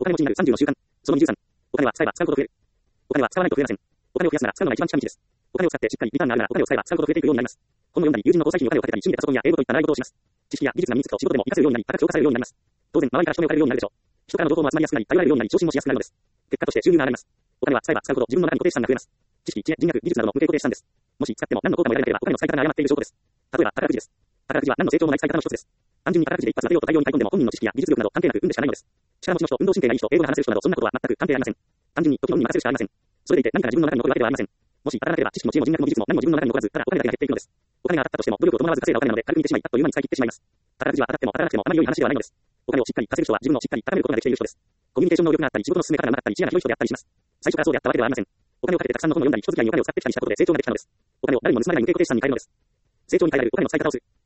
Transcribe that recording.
お金持ちになる30の習慣。その23。お金は使えば使うほど増える。お金は使わないと増えません。お金を増やすなら使うのが一番近道です。お金を使ってしっかりリターンがあるならお金を使えば使うほど増えていくようになります。本を読んだり友人の交際費にお金をかけたり趣味でパソコンや英語といった習い事をします。知識や技術が身につくと仕事でも活かせるようになり高く評価されるようになります。当然、周りから人目を借りるようになるでしょう。人からの情報も集まりやすくなり、頼られるようになり、昇進もしやすくなるのです。結果として収入が上がります。お金は使えば使うほど自分の中に固定資産が増えます。知識、知恵、人脈、技術などの無形固定資産です。もし使っても何の効果も得られなければお金の使い方が誤っている証拠です。例えば、宝くじです。宝くじは何の成長もない使い方の一つです。単純に宝くじで一発当てようと大量に買い込んでも本人の知識や技術力など関係なく運でしかないのです。力持ちの人、運動神経がいい人、英語が話せる人などそんなことは全く関係ありません。単純に時の運に任せるしかありません。それでいて何かが自分の中に残るわけではありません。もし当たらなければ知識も知恵も人脈も技術も何も自分の中に残らず、ただお金だけが減っていくのです。お金が当たったとしても努力を伴わず稼いだお金なので軽く見てしまい、あっという間に使い切ってしまいます。宝くじは当たっても当たらなくてもあまり良い話ではないのです。お金をしっかり稼ぐ人は自分をしっかり高めることができている人です。コミュニケーション能力があったり、仕事の進め方が上手かったり、知恵が広い人であったりします。最初からそうであったわけではありません。お金をかけてたくさんの本を読んだり、人付き合いにお金を使ってきたりしたことで成長ができたのです。お金を誰にも盗まれない無形固定資産に変えるのです。成長に変えられるお金の使い方をする。